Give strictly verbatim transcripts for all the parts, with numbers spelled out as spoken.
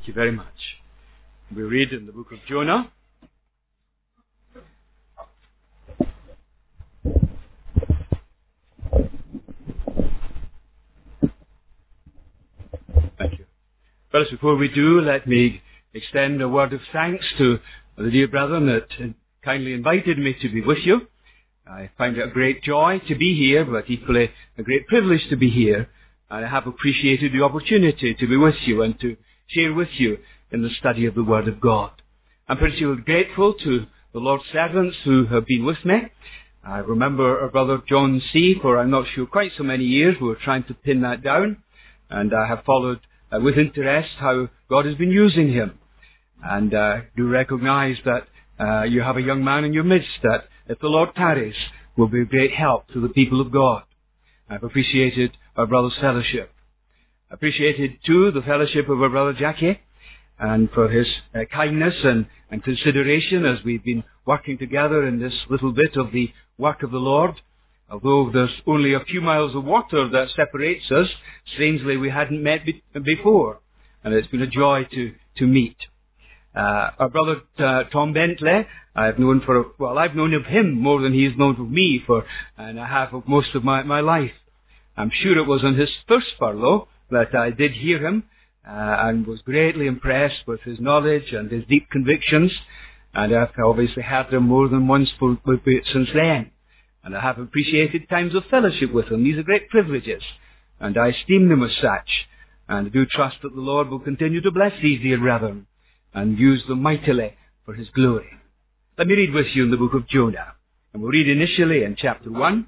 Thank you very much. We read in the book of Jonah. Thank you. First, before we do, let me extend a word of thanks to the dear brethren that kindly invited me to be with you. I find it a great joy to be here, but equally a great privilege to be here. And I have appreciated the opportunity to be with you and to share with you in the study of the Word of God. I'm particularly grateful to the Lord's servants who have been with me. I remember our brother John C. for I'm not sure quite so many years. We were trying to pin that down, and I have followed uh, with interest how God has been using him. And uh, do recognise that uh, you have a young man in your midst that, if the Lord tarries, will be a great help to the people of God. I've appreciated our brother's fellowship. Appreciated too the fellowship of our brother Jackie, and for his uh, kindness and, and consideration as we've been working together in this little bit of the work of the Lord. Although there's only a few miles of water that separates us, strangely we hadn't met be- before, and it's been a joy to, to meet. Uh, our brother uh, Tom Bentley, I've known for, well, I've known of him more than he's known of me for, and I have of most of my, my life. I'm sure it was on his first furlough that I did hear him, uh, and was greatly impressed with his knowledge and his deep convictions, and I've obviously had them more than once for, for, since then. And I have appreciated times of fellowship with him. These are great privileges, and I esteem them as such, and I do trust that the Lord will continue to bless these dear brethren and use them mightily for his glory. Let me read with you in the book of Jonah, and we'll read initially in chapter one,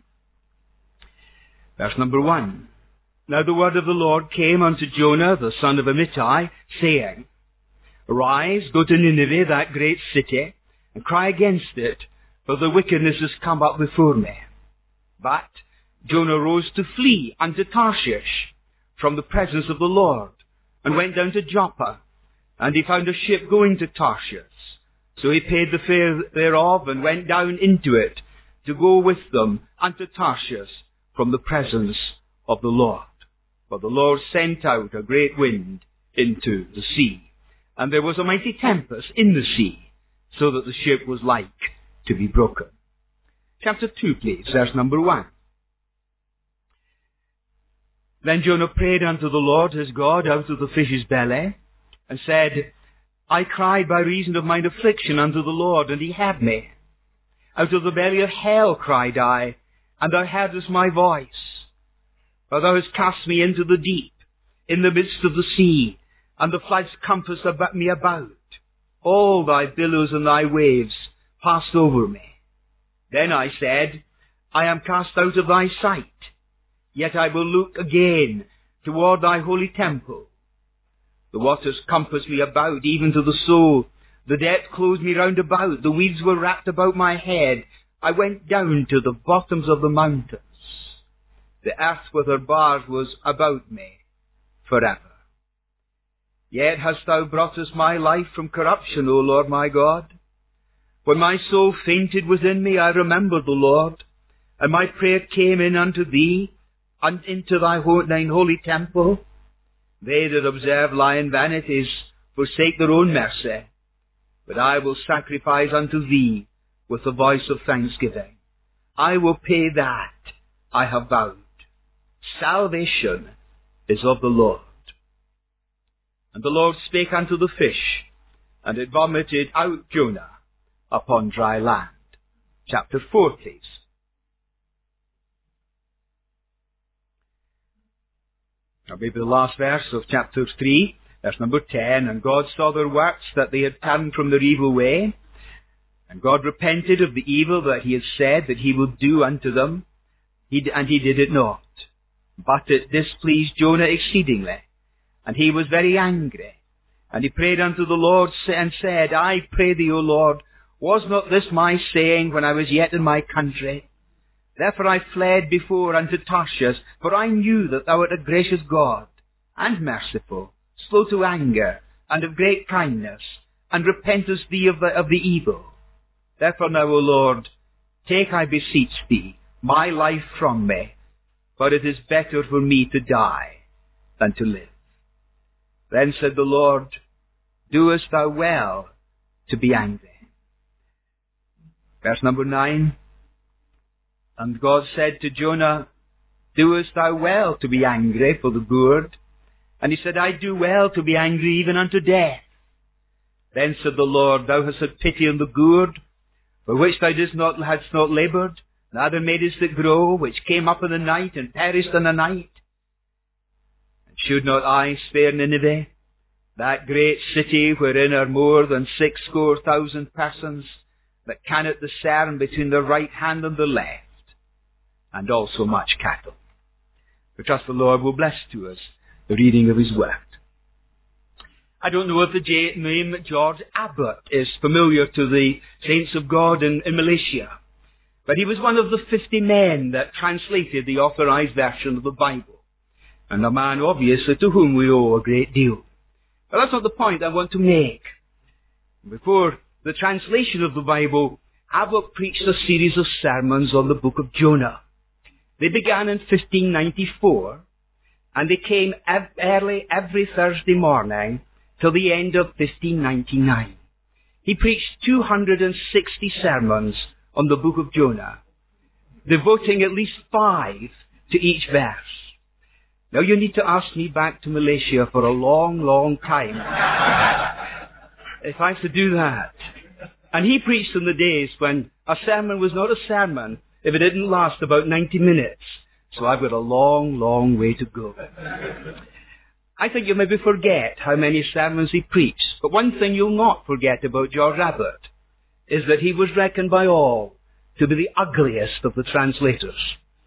verse number one. Now the word of the Lord came unto Jonah, the son of Amittai, saying, Arise, go to Nineveh, that great city, and cry against it, for the wickedness is come up before me. But Jonah rose to flee unto Tarshish from the presence of the Lord, and went down to Joppa, and he found a ship going to Tarshish. So he paid the fare thereof, and went down into it, to go with them unto Tarshish from the presence of the Lord. For the Lord sent out a great wind into the sea, and there was a mighty tempest in the sea, so that the ship was like to be broken. Chapter two, please, verse number one. Then Jonah prayed unto the Lord his God out of the fish's belly, and said, I cried by reason of mine affliction unto the Lord, and he heard me. Out of the belly of hell cried I, and thou heardest my voice. For thou hast cast me into the deep, in the midst of the sea, and the floods compassed about me about. All thy billows and thy waves passed over me. Then I said, I am cast out of thy sight, yet I will look again toward thy holy temple. The waters compassed me about, even to the soul. The depth closed me round about. The weeds were wrapped about my head. I went down to the bottoms of the mountains. The earth with her bars was about me forever. Yet hast thou broughtest my life from corruption, O Lord my God. When my soul fainted within me, I remembered the Lord, and my prayer came in unto thee, and into thy thine holy temple. They that observe lying vanities forsake their own mercy, but I will sacrifice unto thee with the voice of thanksgiving. I will pay that I have vowed. Salvation is of the Lord. And the Lord spake unto the fish, and it vomited out Jonah upon dry land. Chapter four, please. Now maybe the last verse of chapter three, verse number ten. And God saw their works, that they had turned from their evil way. And God repented of the evil that he had said that he would do unto them. He d- and he did it not. But it displeased Jonah exceedingly, and he was very angry. And he prayed unto the Lord, and said, I pray thee, O Lord, was not this my saying when I was yet in my country? Therefore I fled before unto Tarshish, for I knew that thou art a gracious God, and merciful, slow to anger, and of great kindness, and repentest thee of the, of the evil. Therefore now, O Lord, take, I beseech thee, my life from me, for it is better for me to die than to live. Then said the Lord, doest thou well to be angry. Verse number nine. And God said to Jonah, doest thou well to be angry for the good? And he said, I do well to be angry even unto death. Then said the Lord, thou hast had pity on the good, for which thou didst not, hadst not laboured, neither madest it grow, which came up in the night and perished in the night. And should not I spare Nineveh, that great city wherein are more than six score thousand persons, that cannot discern between the right hand and the left, and also much cattle? We trust the Lord will bless to us the reading of His Word. I don't know if the J- name George Abbott is familiar to the saints of God in, in Malaysia, but he was one of the fifty men that translated the authorized version of the Bible, and a man obviously to whom we owe a great deal. But that's not the point I want to make. Before the translation of the Bible, Abbott preached a series of sermons on the book of Jonah. They began in fifteen ninety-four, and they came ev- early every Thursday morning till the end of fifteen ninety-nine. He preached two hundred sixty sermons on the book of Jonah, devoting at least five to each verse. Now you need to ask me back to Malaysia for a long, long time if I have to do that. And he preached in the days when a sermon was not a sermon if it didn't last about ninety minutes. So I've got a long, long way to go. I think you maybe forget how many sermons he preached, but one thing you'll not forget about George Abbott is that he was reckoned by all to be the ugliest of the translators.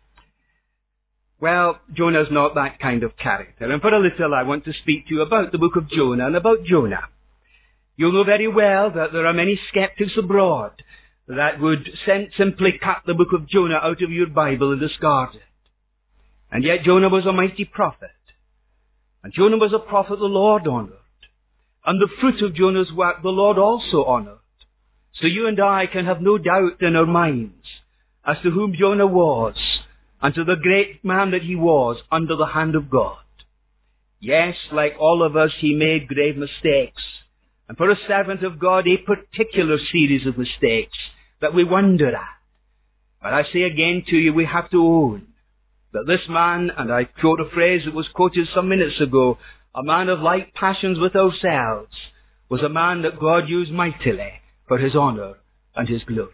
Well, Jonah's not that kind of character, and for a little I want to speak to you about the book of Jonah and about Jonah. You'll know very well that there are many skeptics abroad that would simply cut the book of Jonah out of your Bible and discard it. And yet Jonah was a mighty prophet. And Jonah was a prophet the Lord honoured. And the fruit of Jonah's work the Lord also honoured. So you and I can have no doubt in our minds as to whom Jonah was and to the great man that he was under the hand of God. Yes, like all of us, he made grave mistakes. And for a servant of God, a particular series of mistakes that we wonder at. But I say again to you, we have to own that this man, and I quote a phrase that was quoted some minutes ago, a man of like passions with ourselves, was a man that God used mightily for His honour and His glory.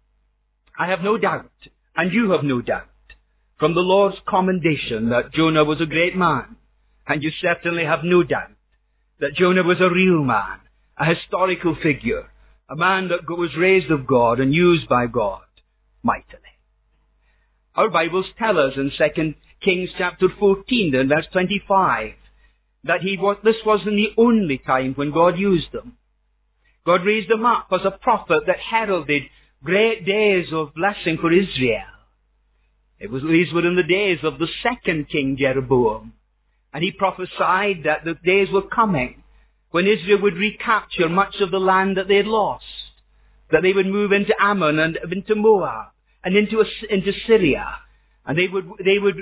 I have no doubt, and you have no doubt, from the Lord's commendation that Jonah was a great man, and you certainly have no doubt that Jonah was a real man, a historical figure, a man that was raised of God and used by God mightily. Our Bibles tell us in Second Kings chapter fourteen and verse twenty-five that he was, this wasn't the only time when God used him. God raised him up as a prophet that heralded great days of blessing for Israel. It was, these were in the days of the second king Jeroboam. And he prophesied that the days were coming when Israel would recapture much of the land that they had lost. That they would move into Ammon and into Moab and into, into Syria. And they would, they would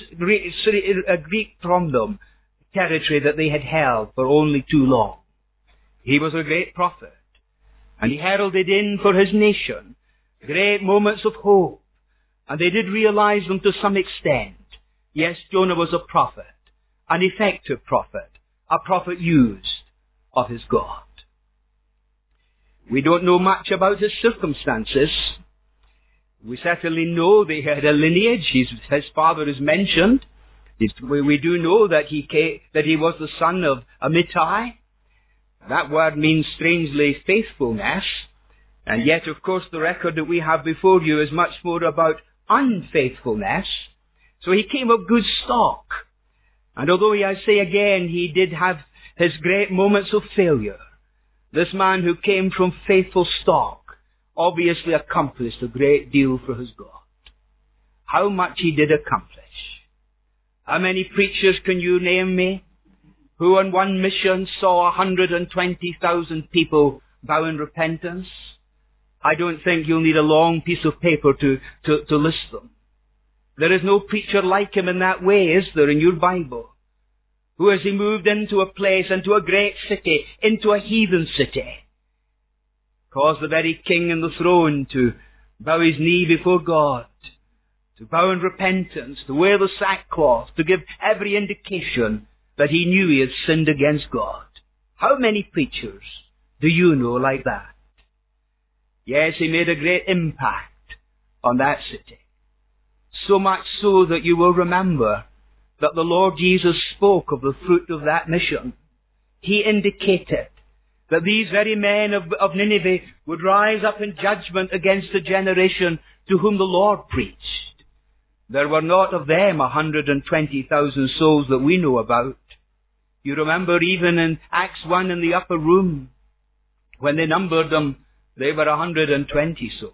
greet from them territory that they had held for only too long. He was a great prophet. And he heralded in for his nation great moments of hope. And they did realize them to some extent. Yes, Jonah was a prophet, an effective prophet, a prophet used of his God. We don't know much about his circumstances. We certainly know that he had a lineage. His, his father is mentioned. We, we do know that he came, that he was the son of Amittai. That word means strangely faithfulness. And yet, of course, the record that we have before you is much more about unfaithfulness. So he came of good stock. And although, I say again, he did have his great moments of failure, this man who came from faithful stock obviously accomplished a great deal for his God. How much he did accomplish. How many preachers can you name me who on one mission saw one hundred twenty thousand people bow in repentance? I don't think you'll need a long piece of paper to, to, to list them. There is no preacher like him in that way, is there, in your Bible? who as he moved into a place, into a great city, into a heathen city, caused the very king in the throne to bow his knee before God, to bow in repentance, to wear the sackcloth, to give every indication that he knew he had sinned against God. How many preachers do you know like that? Yes, he made a great impact on that city. So much so that you will remember that the Lord Jesus spoke of the fruit of that mission. He indicated that these very men of, of Nineveh would rise up in judgment against the generation to whom the Lord preached. There were not of them a hundred and twenty thousand souls that we know about. You remember even in Acts one in the upper room, when they numbered them, they were a hundred and twenty souls.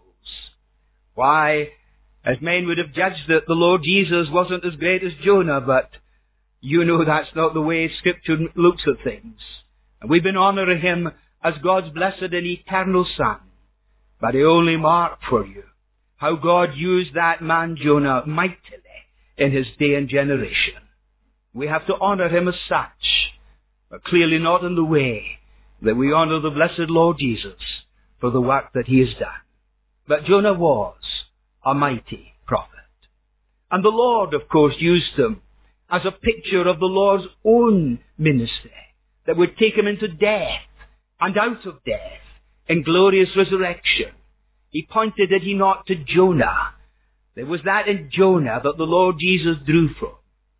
Why, as men would have judged that the Lord Jesus wasn't as great as Jonah, but you know that's not the way Scripture looks at things. And we've been honouring him as God's blessed and eternal Son. But I only mark for you how God used that man Jonah mightily in his day and generation. We have to honour him as such, but clearly not in the way that we honour the blessed Lord Jesus for the work that he has done. But Jonah was a mighty prophet. And the Lord, of course, used him as a picture of the Lord's own ministry that would take him into death and out of death in glorious resurrection. He pointed, did he not, to Jonah. There was that in Jonah that the Lord Jesus drew from.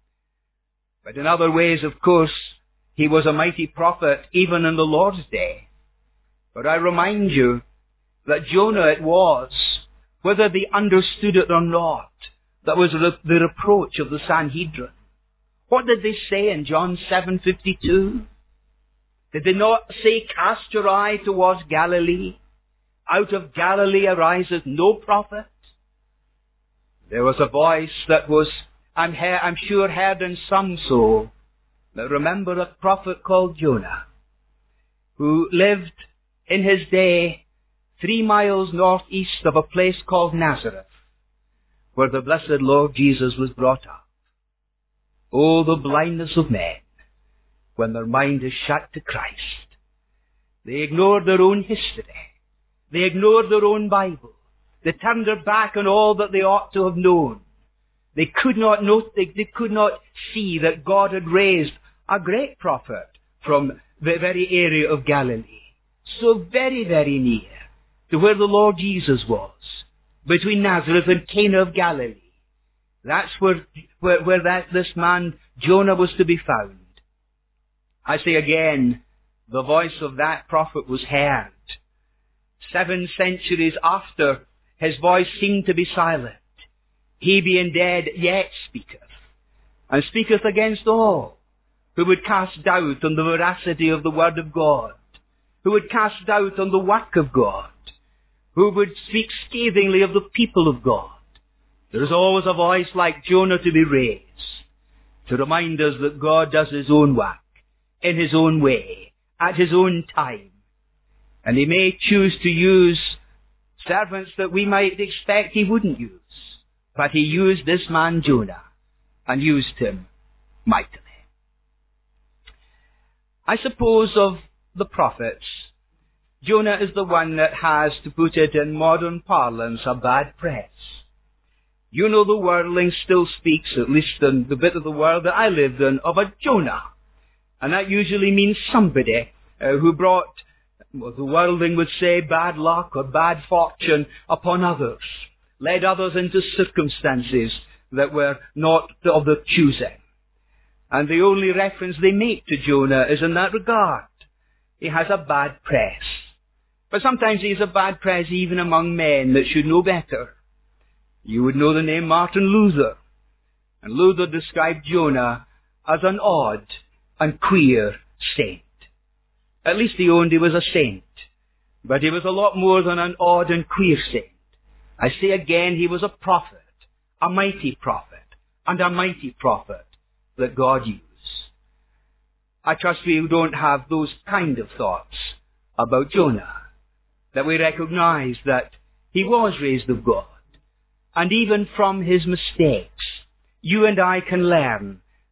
But in other ways, of course, he was a mighty prophet even in the Lord's day. But I remind you that Jonah it was, whether they understood it or not, that was the reproach of the Sanhedrin. What did they say in John seven fifty-two? Did they not say, cast your eye towards Galilee? Out of Galilee arises no prophet? There was a voice that was, I'm, he- I'm sure, heard in some soul. Now remember a prophet called Jonah, who lived in his day three miles northeast of a place called Nazareth, where the blessed Lord Jesus was brought up. Oh, the blindness of men when their mind is shut to Christ. They ignored their own history. They ignored their own Bible. They turned their back on all that they ought to have known. They could not note, they, they could not see that God had raised a great prophet from the very area of Galilee. So very, very near to where the Lord Jesus was, between Nazareth and Cana of Galilee. That's where, where, where that, this man Jonah was to be found. I say again, the voice of that prophet was heard. Seven centuries after his voice seemed to be silent, he being dead yet speaketh, and speaketh against all who would cast doubt on the veracity of the word of God, who would cast doubt on the work of God, who would speak scathingly of the people of God. There is always a voice like Jonah to be raised, to remind us that God does his own work, in his own way, at his own time. And he may choose to use servants that we might expect he wouldn't use. But he used this man Jonah, and used him mightily. I suppose of the prophets, Jonah is the one that has, to put it in modern parlance, a bad press. You know the worldling still speaks, at least in the bit of the world that I lived in, of a Jonah. And that usually means somebody uh, who brought, well, the worldling would say, bad luck or bad fortune upon others, led others into circumstances that were not of their choosing. And the only reference they make to Jonah is in that regard. He has a bad press. But sometimes he has a bad press even among men that should know better. You would know the name Martin Luther. And Luther described Jonah as an odd and queer saint. At least he owned he was a saint. But he was a lot more than an odd and queer saint. I say again, he was a prophet, a mighty prophet, and a mighty prophet that God used. I trust we don't have those kind of thoughts about Jonah, that we recognize that he was raised of God. And even from his mistakes, you and I can learn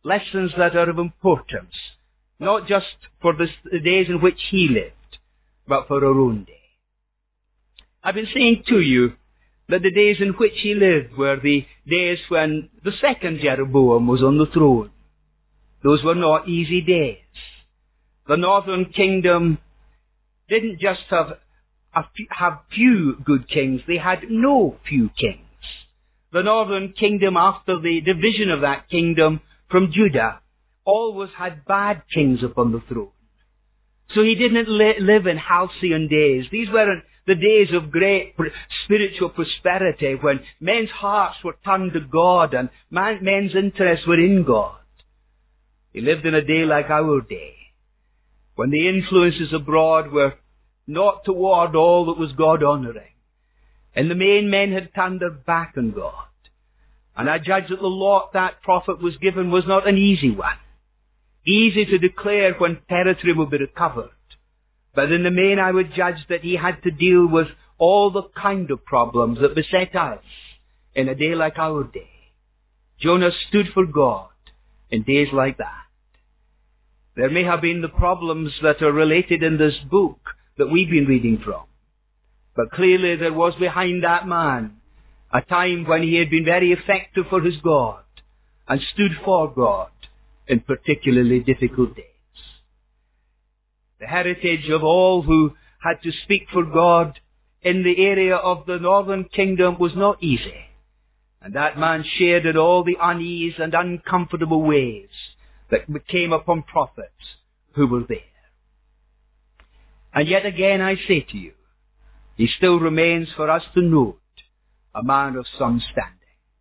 lessons that are of importance, not just for the days in which he lived, but for our own day. I've been saying to you that the days in which he lived were the days when the second Jeroboam was on the throne. Those were not easy days. The northern kingdom didn't just have a few, have few good kings, they had no few kings. The northern kingdom, after the division of that kingdom from Judah, always had bad kings upon the throne. So he didn't li- live in halcyon days. These weren't the days of great pr- spiritual prosperity when men's hearts were turned to God and man- men's interests were in God. He lived in a day like our day, when the influences abroad were not toward all that was God-honoring. And the main men had turned their back on God. And I judge that the lot that prophet was given was not an easy one. Easy to declare when territory will be recovered. But in the main I would judge that he had to deal with all the kind of problems that beset us in a day like our day. Jonah stood for God in days like that. There may have been the problems that are related in this book that we've been reading from. But clearly there was behind that man a time when he had been very effective for his God and stood for God in particularly difficult days. The heritage of all who had to speak for God in the area of the northern kingdom was not easy. And that man shared in all the unease and uncomfortable ways that came upon prophets who were there. And yet again I say to you, he still remains for us to note a man of some standing.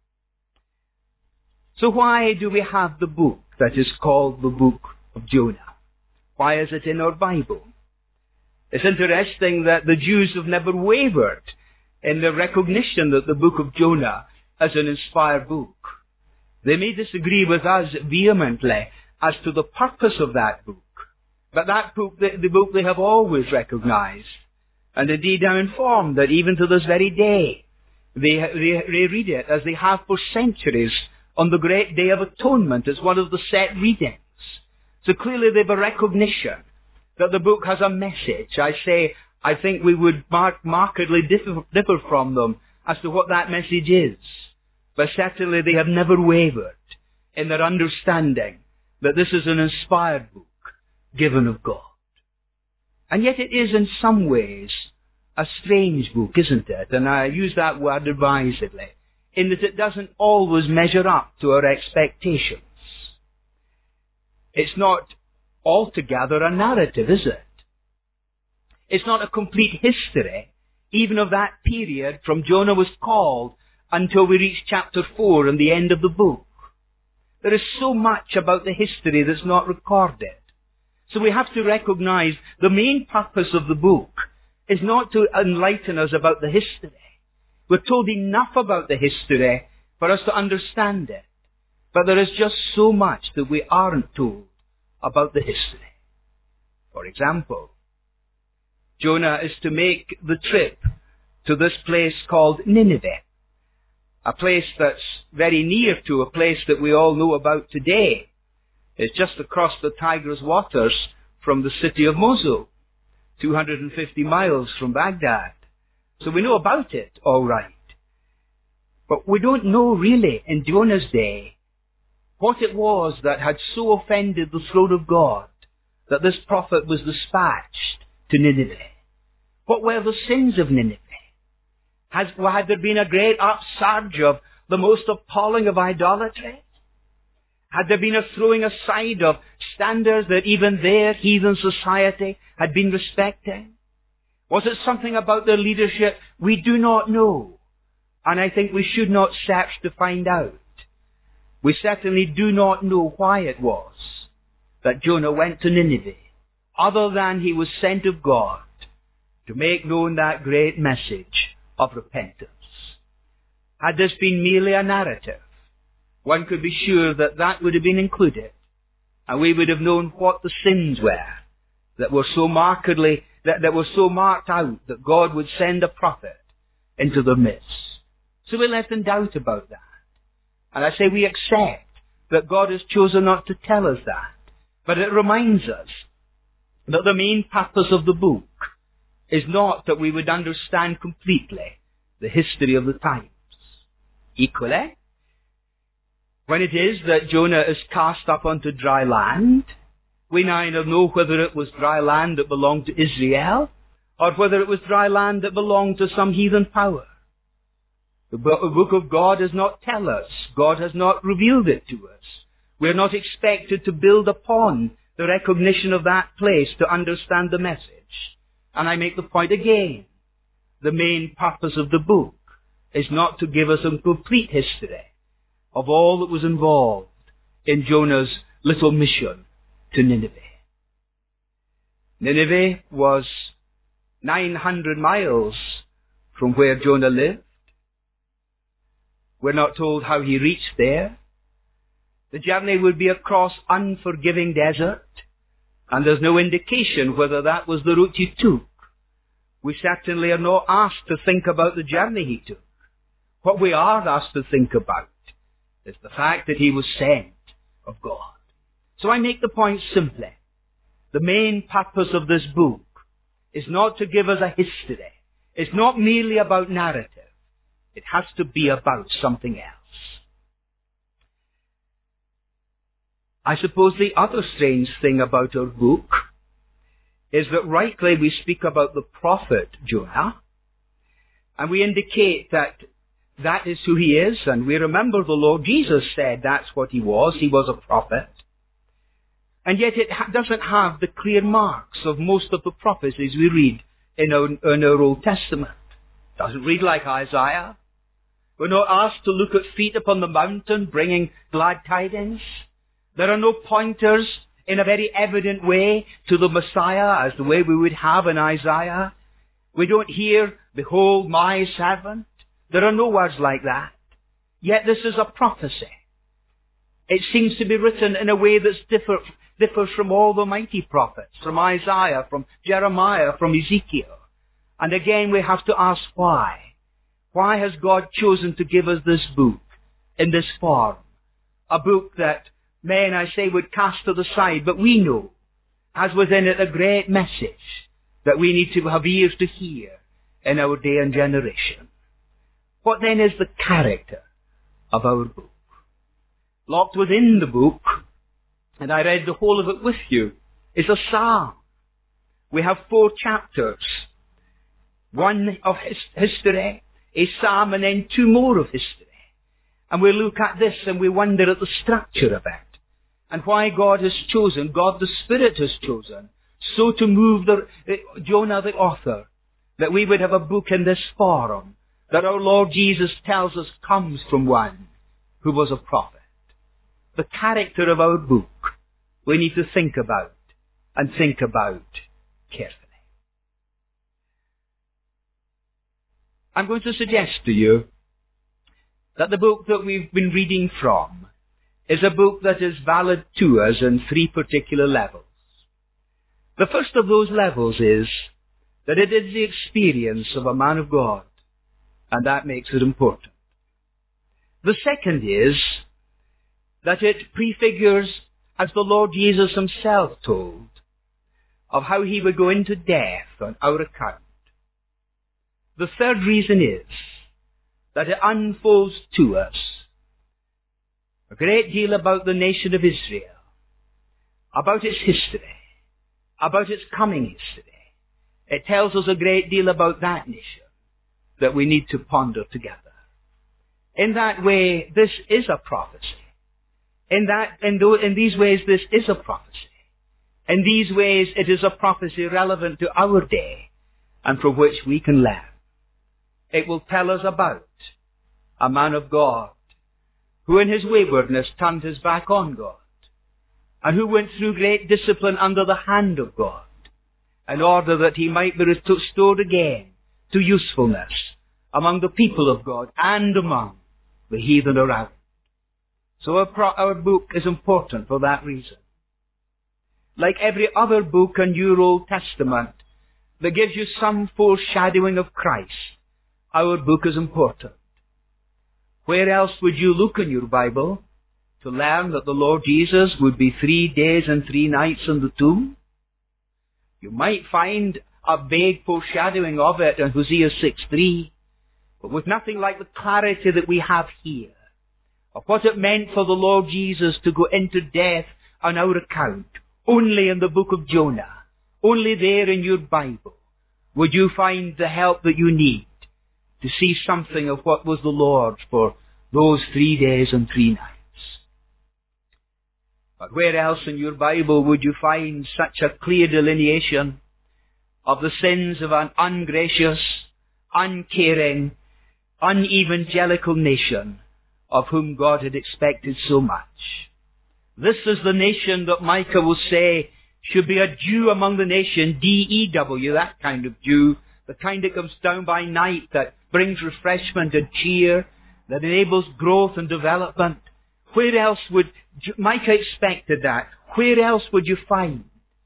So why do we have the book that is called the Book of Jonah? Why is it in our Bible? It's interesting that the Jews have never wavered in their recognition that the Book of Jonah is an inspired book. They may disagree with us vehemently as to the purpose of that book, but that book, the, the book they have always recognized. And indeed I'm informed that even to this very day, they, they, they read it as they have for centuries on the great Day of Atonement as one of the set readings. So clearly they have a recognition that the book has a message. I say, I think we would mark, markedly differ, differ from them as to what that message is. But certainly they have never wavered in their understanding that this is an inspired book given of God. And yet it is in some ways a strange book, isn't it? And I use that word advisedly, in that it doesn't always measure up to our expectations. It's not altogether a narrative, is it? It's not a complete history, even of that period from Jonah was called until we reach chapter four and the end of the book. There is so much about the history that's not recorded. So we have to recognize the main purpose of the book is not to enlighten us about the history. We're told enough about the history for us to understand it. But there is just so much that we aren't told about the history. For example, Jonah is to make the trip to this place called Nineveh, a place that's very near to a place that we all know about today. It's just across the Tigris waters from the city of Mosul, two hundred fifty miles from Baghdad. So we know about it, all right. But we don't know really in Jonah's day what it was that had so offended the throne of God that this prophet was dispatched to Nineveh. What were the sins of Nineveh? Has, had there been a great upsurge of the most appalling of idolatry? Had there been a throwing aside of standards that even their heathen society had been respecting? Was it something about their leadership? We do not know. And I think we should not search to find out. We certainly do not know why it was that Jonah went to Nineveh, other than he was sent of God to make known that great message of repentance. Had this been merely a narrative, one could be sure that that would have been included, and we would have known what the sins were that were so markedly, that, that were so marked out that God would send a prophet into their midst. So we're left in doubt about that. And I say we accept that God has chosen not to tell us that. But it reminds us that the main purpose of the book is not that we would understand completely the history of the times. Equally, when it is that Jonah is cast up onto dry land, we neither know whether it was dry land that belonged to Israel or whether it was dry land that belonged to some heathen power. The book of God does not tell us. God has not revealed it to us. We are not expected to build upon the recognition of that place to understand the message. And I make the point again. The main purpose of the book is not to give us a complete history of all that was involved in Jonah's little mission to Nineveh. Nineveh was nine hundred miles from where Jonah lived. We're not told how he reached there. The journey would be across unforgiving desert, and there's no indication whether that was the route he took. We certainly are not asked to think about the journey he took. What we are asked to think about is the fact that he was sent of God. So I make the point simply. The main purpose of this book is not to give us a history. It's not merely about narrative. It has to be about something else. I suppose the other strange thing about our book is that rightly we speak about the prophet Jonah, and we indicate that that is who he is, and we remember the Lord Jesus said that's what he was. He was a prophet. And yet it ha- doesn't have the clear marks of most of the prophecies we read in our, in our Old Testament. It doesn't read like Isaiah. We're not asked to look at feet upon the mountain bringing glad tidings. There are no pointers in a very evident way to the Messiah as the way we would have in Isaiah. We don't hear, behold my servant. There are no words like that. Yet this is a prophecy. It seems to be written in a way that differ, differs from all the mighty prophets, from Isaiah, from Jeremiah, from Ezekiel. And again we have to ask why. Why has God chosen to give us this book in this form? A book that men, I say, would cast to the side, but we know has within it a great message that we need to have ears to hear in our day and generation. What then is the character of our book? Locked within the book, and I read the whole of it with you, is a psalm. We have four chapters. One of his history, a psalm, and then two more of history. And we look at this and we wonder at the structure of it. And why God has chosen, God the Spirit has chosen, so to move the, Jonah the author, that we would have a book in this forum that our Lord Jesus tells us comes from one who was a prophet. The character of our book we need to think about and think about carefully. I'm going to suggest to you that the book that we've been reading from is a book that is valid to us in three particular levels. The first of those levels is that it is the experience of a man of God, and that makes it important. The second is that it prefigures, as the Lord Jesus himself told, of how he would go into death on our account. The third reason is that it unfolds to us a great deal about the nation of Israel, about its history, about its coming history. It tells us a great deal about that nation that we need to ponder together. In that way, this is a prophecy. In that, in, th- in these ways, this is a prophecy. In these ways, it is a prophecy relevant to our day and from which we can learn. It will tell us about a man of God who in his waywardness turned his back on God and who went through great discipline under the hand of God in order that he might be restored again to usefulness among the people of God and among the heathen around. So our, pro- our book is important for that reason. Like every other book in your Old Testament that gives you some foreshadowing of Christ, our book is important. Where else would you look in your Bible to learn that the Lord Jesus would be three days and three nights in the tomb? You might find a vague foreshadowing of it in Hosea six three, but with nothing like the clarity that we have here of what it meant for the Lord Jesus to go into death on our account. Only in the book of Jonah, only there in your Bible, would you find the help that you need to see something of what was the Lord's for those three days and three nights. But where else in your Bible would you find such a clear delineation of the sins of an ungracious, uncaring, unevangelical nation of whom God had expected so much? This is the nation that Micah will say should be a Jew among the nation, D E W, that kind of Jew, the kind that comes down by night, that brings refreshment and cheer, that enables growth and development. Where else would, Micah expected that, where else would you find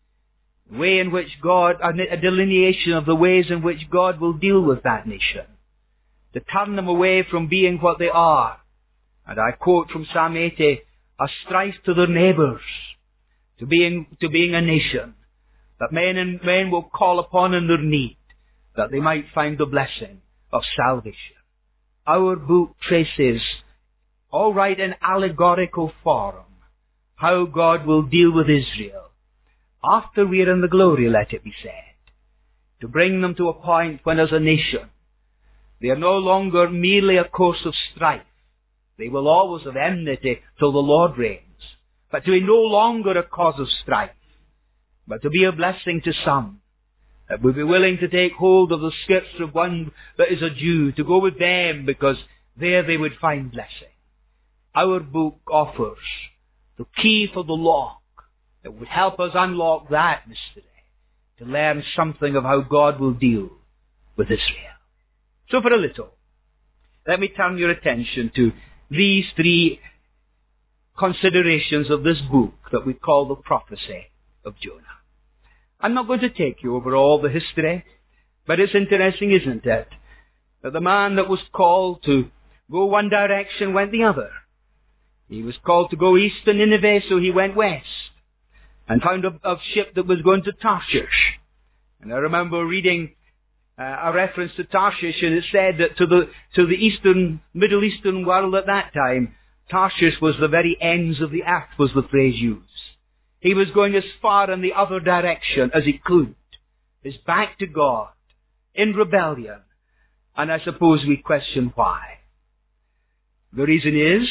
the way in which God, a delineation of the ways in which God will deal with that nation, to turn them away from being what they are? And I quote from Psalm eighty, a strife to their neighbours, to being, to being a nation that men and men will call upon in their need, that they might find the blessing of salvation. Our book traces, all right in allegorical form, how God will deal with Israel after we are in the glory, let it be said, to bring them to a point when as a nation they are no longer merely a course of strife. They will always have enmity till the Lord reigns, but to be no longer a cause of strife, but to be a blessing to some that would be willing to take hold of the skirts of one that is a Jew, to go with them because there they would find blessing. Our book offers the key for the lock that would help us unlock that mystery, to learn something of how God will deal with Israel. So for a little, let me turn your attention to these three considerations of this book that we call the prophecy of Jonah. I'm not going to take you over all the history, but it's interesting, isn't it, that the man that was called to go one direction went the other. He was called to go east to Nineveh, so he went west and found a, a ship that was going to Tarshish. And I remember reading uh, a reference to Tarshish, and it said that to the to the eastern, Middle Eastern world at that time, Tarshish was the very ends of the earth, was the phrase used. He was going as far in the other direction as he could, his back to God, in rebellion. And I suppose we question why. The reason is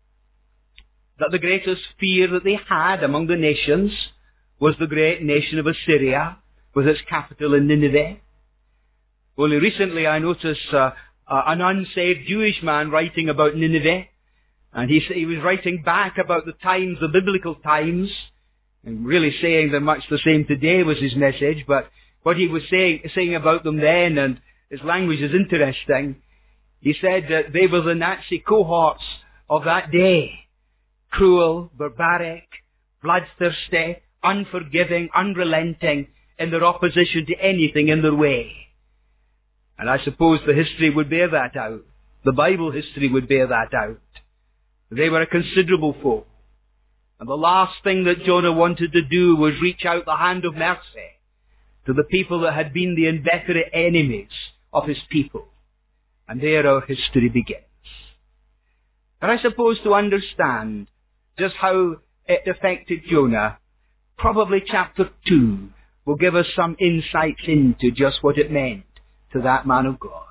that the greatest fear that they had among the nations was the great nation of Assyria, with its capital in Nineveh. Only recently I noticed uh, uh, an unsaved Jewish man writing about Nineveh, and he, he was writing back about the times, the biblical times, and really saying that much the same today was his message, but what he was saying, saying about them then, and his language is interesting. He said that they were the Nazi cohorts of that day. Cruel, barbaric, bloodthirsty, unforgiving, unrelenting in their opposition to anything in their way. And I suppose the history would bear that out. The Bible history would bear that out. They were a considerable foe. And the last thing that Jonah wanted to do was reach out the hand of mercy to the people that had been the inveterate enemies of his people. And there our history begins. But I suppose to understand just how it affected Jonah, probably chapter two will give us some insights into just what it meant to that man of God.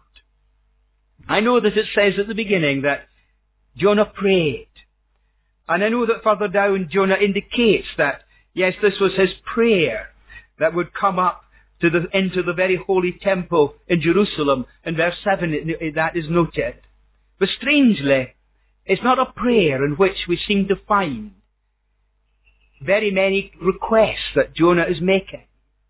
I know that it says at the beginning that Jonah prayed. And I know that further down Jonah indicates that, yes, this was his prayer that would come up to the, into the very holy temple in Jerusalem. In verse seven it, that is noted. But strangely, it's not a prayer in which we seem to find very many requests that Jonah is making.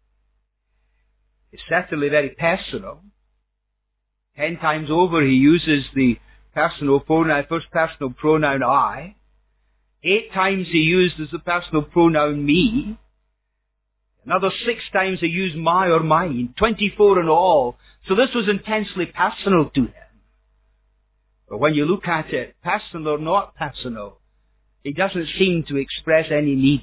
It's certainly very personal. Ten times over he uses the personal pronoun, first personal pronoun I. Eight times he uses the personal pronoun me. Another six times he used my or mine. Twenty-four in all. So this was intensely personal to him. But when you look at it, personal or not personal, He doesn't seem to express any needs.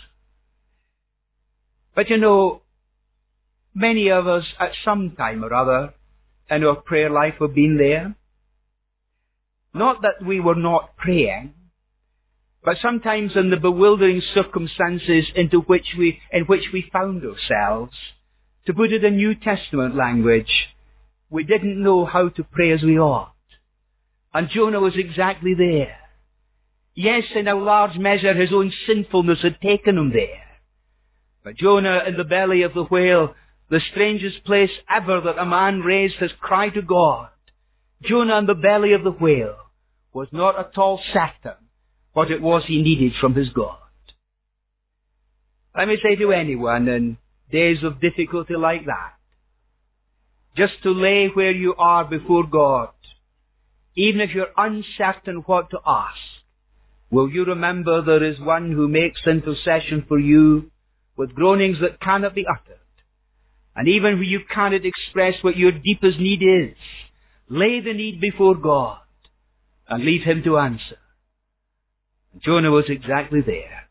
But you know, many of us at some time or other in our prayer life have been there. Not that we were not praying, but sometimes in the bewildering circumstances into which we, in which we found ourselves, to put it in New Testament language, we didn't know how to pray as we ought. And Jonah was exactly there. Yes, in a large measure his own sinfulness had taken him there. But Jonah in the belly of the whale, the strangest place ever that a man raised his cry to God, Jonah in the belly of the whale was not at all certain what it was he needed from his God. Let me say to anyone in days of difficulty like that, just to lay where you are before God, even if you're uncertain what to ask, will you remember there is one who makes intercession for you with groanings that cannot be uttered. And even when you cannot express what your deepest need is, lay the need before God and leave Him to answer. Jonah was exactly there.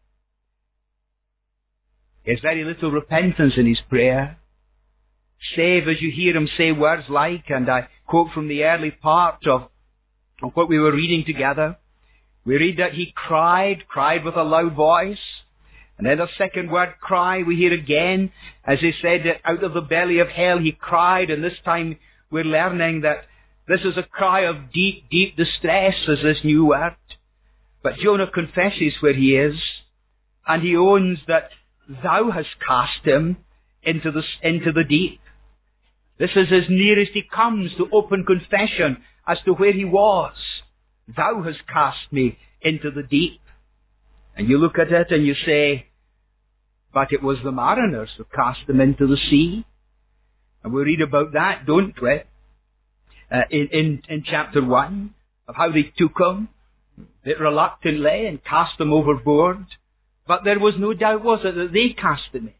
There's very little repentance in his prayer. Save as you hear him say words like, and I quote from the early part of, of what we were reading together, we read that he cried, cried with a loud voice. And then the second word, cry, we hear again, as he said that out of the belly of hell he cried, and this time we're learning that this is a cry of deep, deep distress, as this new word. But Jonah confesses where he is, and he owns that thou hast cast him into the, into the deep. This is as near as he comes to open confession as to where he was. Thou hast cast me into the deep. And you look at it and you say, but it was the mariners who cast him into the sea. And we read about that, don't we? Uh, in, in, in chapter one, of how they took him, they reluctantly, and cast him overboard. But there was no doubt, was it, that they cast him in.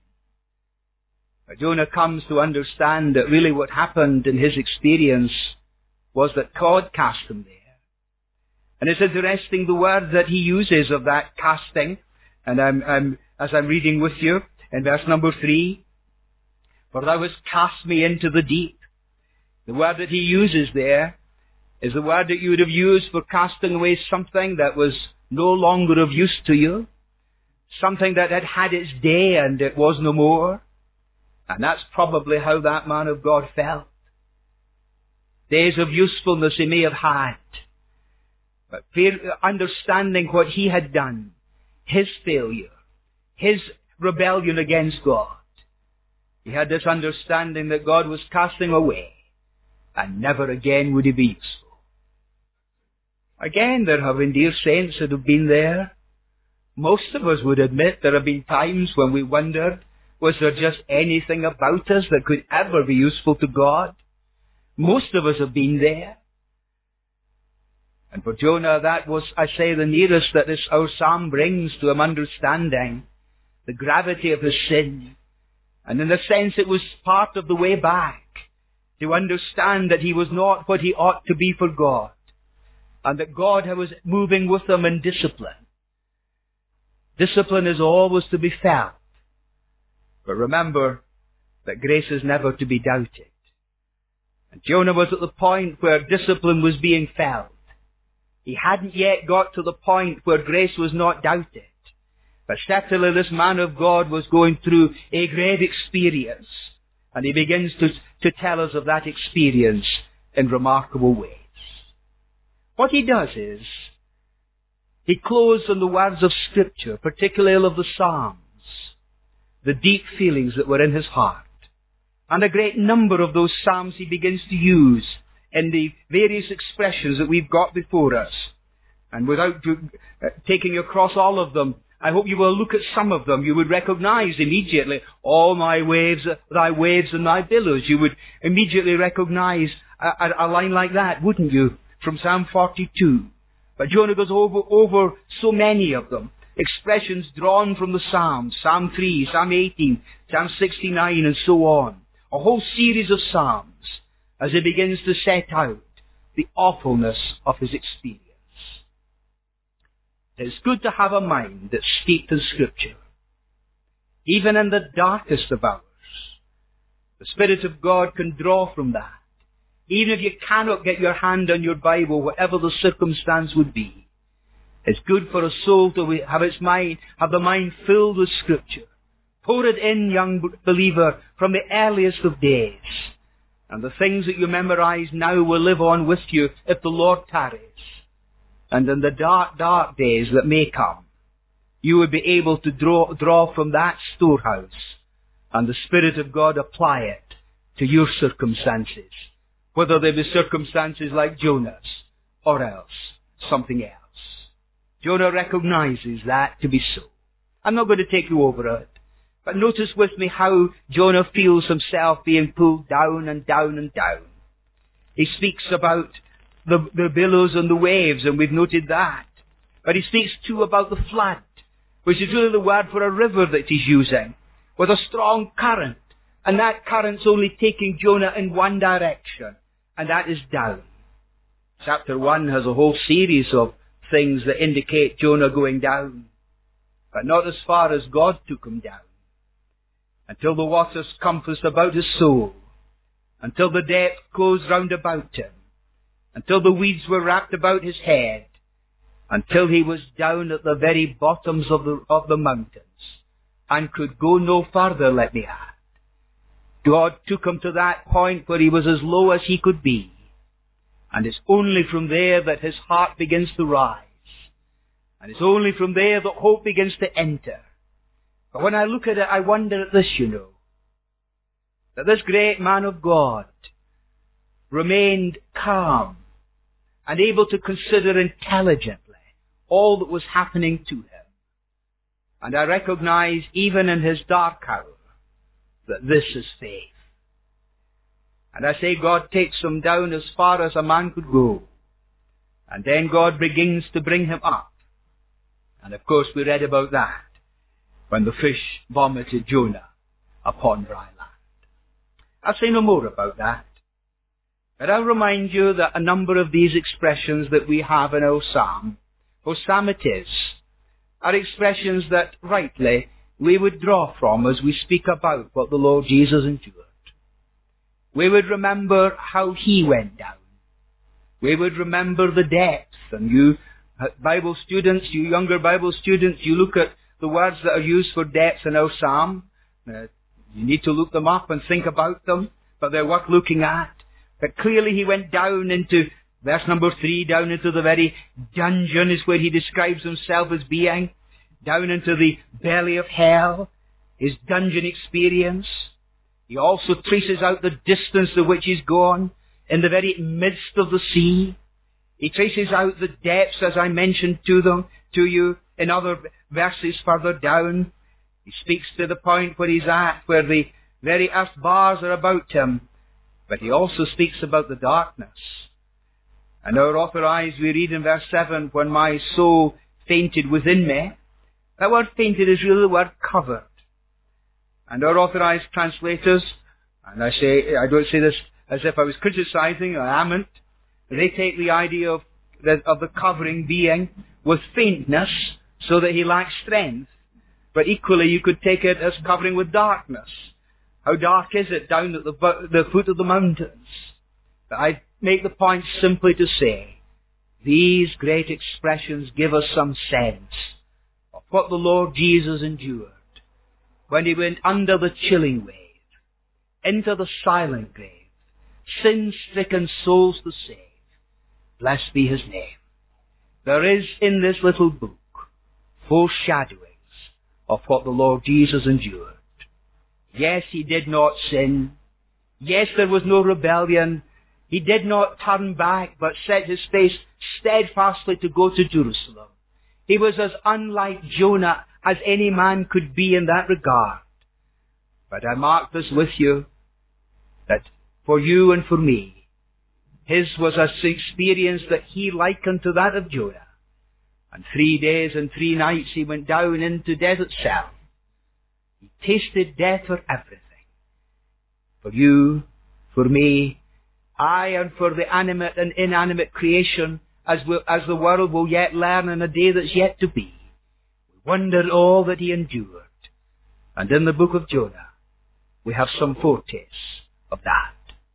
But Jonah comes to understand that really what happened in his experience was that God cast him there. And it's interesting the word that he uses of that casting, and I'm, I'm, as I'm reading with you, in verse number three, for thou hast cast me into the deep. The word that he uses there is the word that you would have used for casting away something that was no longer of use to you, something that had had its day and it was no more. And that's probably how that man of God felt. Days of usefulness he may have had, but understanding what he had done, his failure, his rebellion against God, he had this understanding that God was casting away, and never again would he be useful. Again, there have been dear saints that have been there. Most of us would admit there have been times when we wondered, was there just anything about us that could ever be useful to God? Most of us have been there. And for Jonah, that was, I say, the nearest that this our psalm brings to him understanding the gravity of his sin. And in a sense, it was part of the way back to understand that he was not what he ought to be for God, and that God was moving with him in discipline. Discipline is always to be felt. But remember that grace is never to be doubted. And Jonah was at the point where discipline was being felt. He hadn't yet got to the point where grace was not doubted. But certainly this man of God was going through a great experience. And he begins to, to tell us of that experience in remarkable ways. What he does is, he closes on the words of Scripture, particularly of the Psalms, the deep feelings that were in his heart. And a great number of those Psalms he begins to use in the various expressions that we've got before us. And without uh, taking across all of them, I hope you will look at some of them. You would recognize immediately, all my waves, thy waves and thy billows. You would immediately recognize a, a, a line like that, wouldn't you? From Psalm forty-two. But Jonah goes over, over so many of them. Expressions drawn from the Psalms. Psalm three, Psalm eighteen, Psalm sixty-nine, and so on. A whole series of Psalms as he begins to set out the awfulness of his experience. It's good to have a mind that's steeped in Scripture. Even in the darkest of hours, the Spirit of God can draw from that. Even if you cannot get your hand on your Bible, whatever the circumstance would be, it's good for a soul to have its mind, have the mind filled with Scripture. Pour it in, young believer, from the earliest of days. And the things that you memorize now will live on with you if the Lord tarries. And in the dark, dark days that may come, you will be able to draw, draw from that storehouse, and the Spirit of God apply it to your circumstances, whether they be circumstances like Jonah's, or else something else. Jonah recognizes that to be so. I'm not going to take you over it, but notice with me how Jonah feels himself being pulled down and down and down. He speaks about the, the billows and the waves, and we've noted that. But he speaks too about the flood, which is really the word for a river that he's using, with a strong current. And that current's only taking Jonah in one direction, and that is down. Chapter one has a whole series of things that indicate Jonah going down, but not as far as God took him down. Until the waters compassed about his soul, until the depth closed round about him, until the weeds were wrapped about his head, until he was down at the very bottoms of the, of the mountains, and could go no further, let me add. God took him to that point where he was as low as he could be, and it's only from there that his heart begins to rise, and it's only from there that hope begins to enter. But when I look at it, I wonder at this, you know, that this great man of God remained calm and able to consider intelligently all that was happening to him. And I recognize, even in his dark hour, that this is faith. And I say God takes him down as far as a man could go. And then God begins to bring him up. And of course we read about that when the fish vomited Jonah upon dry land. I'll say no more about that. But I'll remind you that a number of these expressions that we have in our psalm, for psalm it is, are expressions that rightly we would draw from as we speak about what the Lord Jesus endured. We would remember how he went down. We would remember the depths. And you Bible students, you younger Bible students, you look at the words that are used for depths in our psalm. Uh, you need to look them up and think about them, but they're worth looking at. But clearly he went down into, verse number three, down into the very dungeon is where he describes himself as being. Down into the belly of hell, his dungeon experience. He also traces out the distance to which he's gone, in the very midst of the sea. He traces out the depths, as I mentioned to them, to you, in other verses further down. He speaks to the point where he's at, where the very earth bars are about him. But he also speaks about the darkness. And our authorized, we read in verse seven, when my soul fainted within me. That word fainted is really the word covered. And our authorized translators, and I say, I don't say this as if I was criticizing, I amn't, they take the idea of the, of the covering being with faintness, so that he lacks strength. But equally you could take it as covering with darkness. How dark is it down at the, the foot of the mountains? But I make the point simply to say, these great expressions give us some sense of what the Lord Jesus endured when he went under the chilling wave, into the silent grave, sin-stricken souls to save. Blessed be his name. There is in this little book foreshadowings of what the Lord Jesus endured. Yes, he did not sin. Yes, there was no rebellion. He did not turn back, but set his face steadfastly to go to Jerusalem. He was as unlike Jonah as any man could be in that regard. But I mark this with you, that for you and for me, his was an experience that he likened to that of Jonah. And three days and three nights he went down into death itself. He tasted death for everything. For you, for me, aye, and for the animate and inanimate creation as, will, as the world will yet learn in a day that's yet to be. We wonder at all that he endured. And in the book of Jonah, we have some foretastes of that.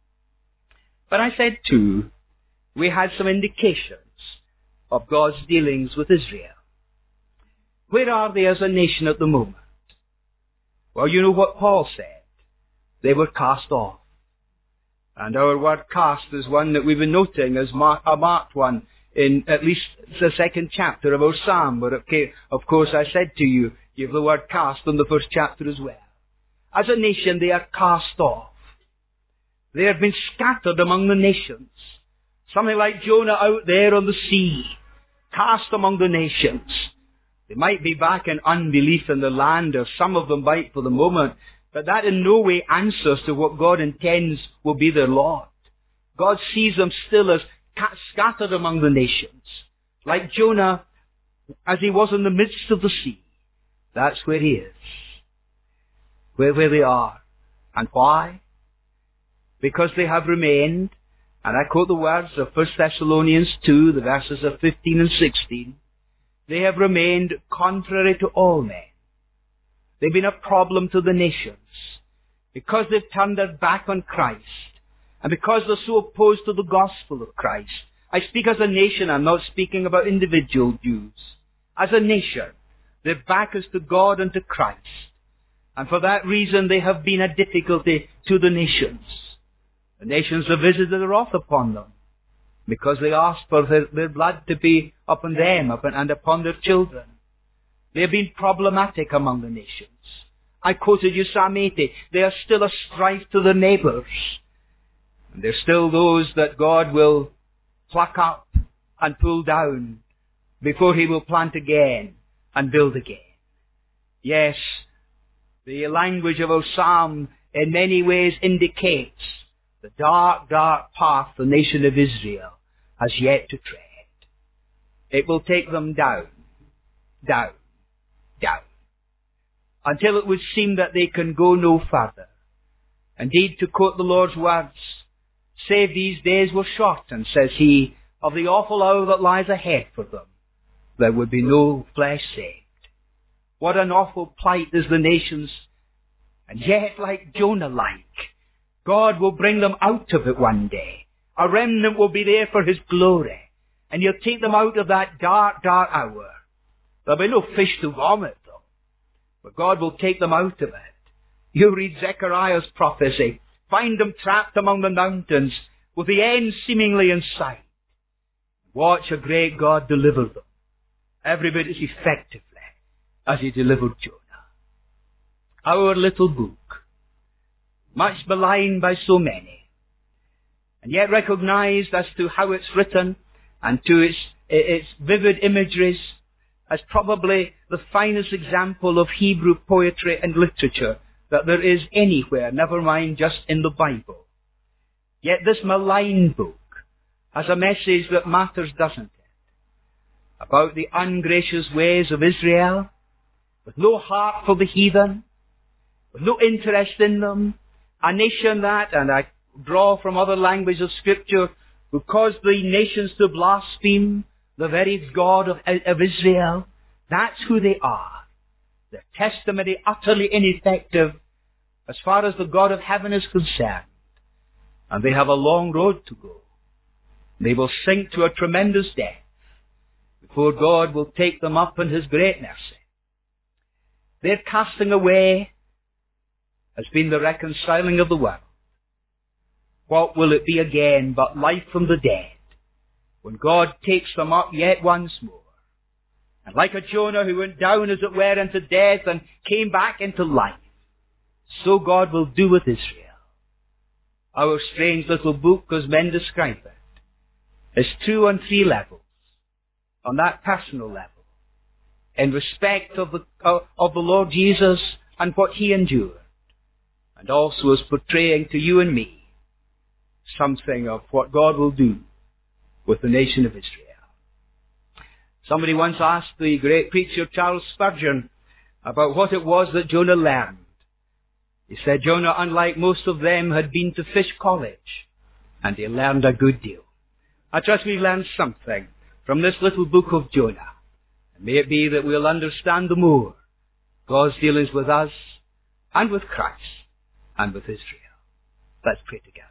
But I said too, we had some indications of God's dealings with Israel. Where are they as a nation at the moment? Well, you know what Paul said. They were cast off. And our word cast is one that we've been noting as mar- a marked one in at least the second chapter of our psalm, where it came, of course I said to you, you have the word cast in the first chapter as well. As a nation, they are cast off. They have been scattered among the nations. Something like Jonah out there on the sea, cast among the nations. They might be back in unbelief in the land, or some of them might for the moment, but that in no way answers to what God intends will be their lot. God sees them still as scattered among the nations. Like Jonah, as he was in the midst of the sea. That's where he is. Where, where they are. And why? Because they have remained, and I quote the words of First Thessalonians two, the verses of fifteen and sixteen, they have remained contrary to all men. They've been a problem to the nations. Because they've turned their back on Christ, and because they're so opposed to the gospel of Christ. I speak as a nation, I'm not speaking about individual Jews. As a nation, their back is to God and to Christ. And for that reason they have been a difficulty to the nations. The nations have visited their wrath upon them, because they asked for their, their blood to be upon them upon, and upon their children. They have been problematic among the nations. I quoted you Psalm eighty. They are still a strife to their neighbours. And they're still those that God will pluck up and pull down before he will plant again and build again. Yes, the language of our psalm in many ways indicates the dark, dark path the nation of Israel has yet to tread. It will take them down, down, down, until it would seem that they can go no further. Indeed, to quote the Lord's words, save these days were shortened, says he, of the awful hour that lies ahead for them, there would be no flesh saved. What an awful plight is the nations, and yet like Jonah-like, God will bring them out of it one day. A remnant will be there for his glory, and he'll take them out of that dark, dark hour. There'll be no fish to vomit them, but God will take them out of it. You read Zechariah's prophecy, find them trapped among the mountains, with the end seemingly in sight. Watch a great God deliver them, every bit as effectively as he delivered Jonah. Our little book, much maligned by so many, and yet recognized as to how it's written and to its, its vivid imageries as probably the finest example of Hebrew poetry and literature that there is anywhere, never mind just in the Bible. Yet this maligned book has a message that matters, doesn't it? About the ungracious ways of Israel, with no heart for the heathen, with no interest in them, a nation that, and I draw from other languages of Scripture, who caused the nations to blaspheme the very God of, of Israel. That's who they are. Their testimony utterly ineffective as far as the God of heaven is concerned. And they have a long road to go. They will sink to a tremendous death before God will take them up in his great mercy. Their casting away has been the reconciling of the world. What will it be again but life from the dead, when God takes them up yet once more? And like a Jonah who went down, as it were, into death and came back into life, so God will do with Israel. Our strange little book, as men describe it, is true on three levels. On that personal level, in respect of the, of the Lord Jesus and what he endured, and also as portraying to you and me something of what God will do with the nation of Israel. Somebody once asked the great preacher Charles Spurgeon about what it was that Jonah learned. He said Jonah, unlike most of them, had been to fish college, and he learned a good deal. I trust we learned something from this little book of Jonah. And may it be that we'll understand the more God's dealings with us and with Christ and with Israel. Let's pray together.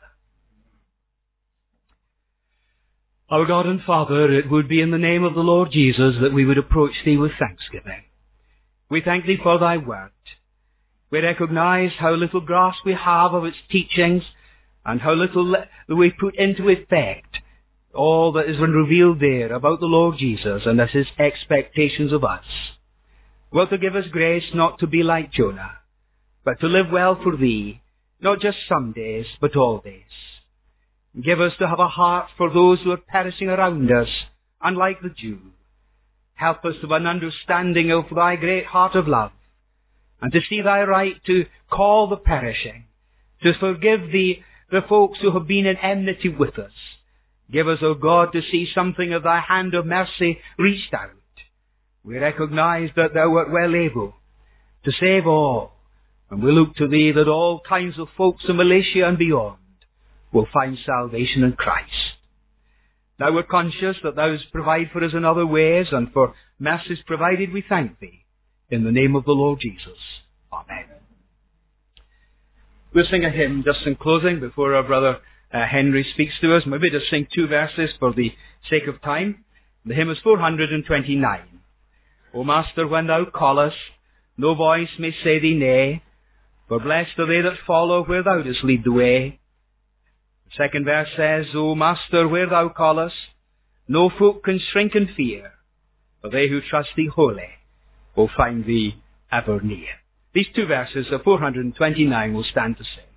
Our God and Father, it would be in the name of the Lord Jesus that we would approach Thee with thanksgiving. We thank Thee for Thy word. We recognize how little grasp we have of its teachings and how little le- we put into effect all that is revealed there about the Lord Jesus and as His expectations of us. Wilt Thou give us grace not to be like Jonah, but to live well for Thee, not just some days, but all days. Give us to have a heart for those who are perishing around us, unlike the Jew. Help us to have an understanding of Thy great heart of love, and to see Thy right to call the perishing, to forgive the, the folks who have been in enmity with us. Give us, O God, to see something of Thy hand of mercy reached out. We recognize that Thou art well able to save all, and we look to Thee that all kinds of folks in Malaysia and beyond will find salvation in Christ. Now we're conscious that Thou hast provided for us in other ways, and for mercies provided we thank Thee. In the name of the Lord Jesus. Amen. We'll sing a hymn just in closing before our brother uh, Henry speaks to us. Maybe just sing two verses for the sake of time. The hymn is four hundred twenty-nine. O Master, when Thou callest, no voice may say Thee nay, for blessed are they that follow where Thou dost lead the way. The second verse says, O Master, where Thou callest, no folk can shrink in fear, for they who trust Thee wholly will find Thee ever near. These two verses of four hundred twenty-nine will stand to sing.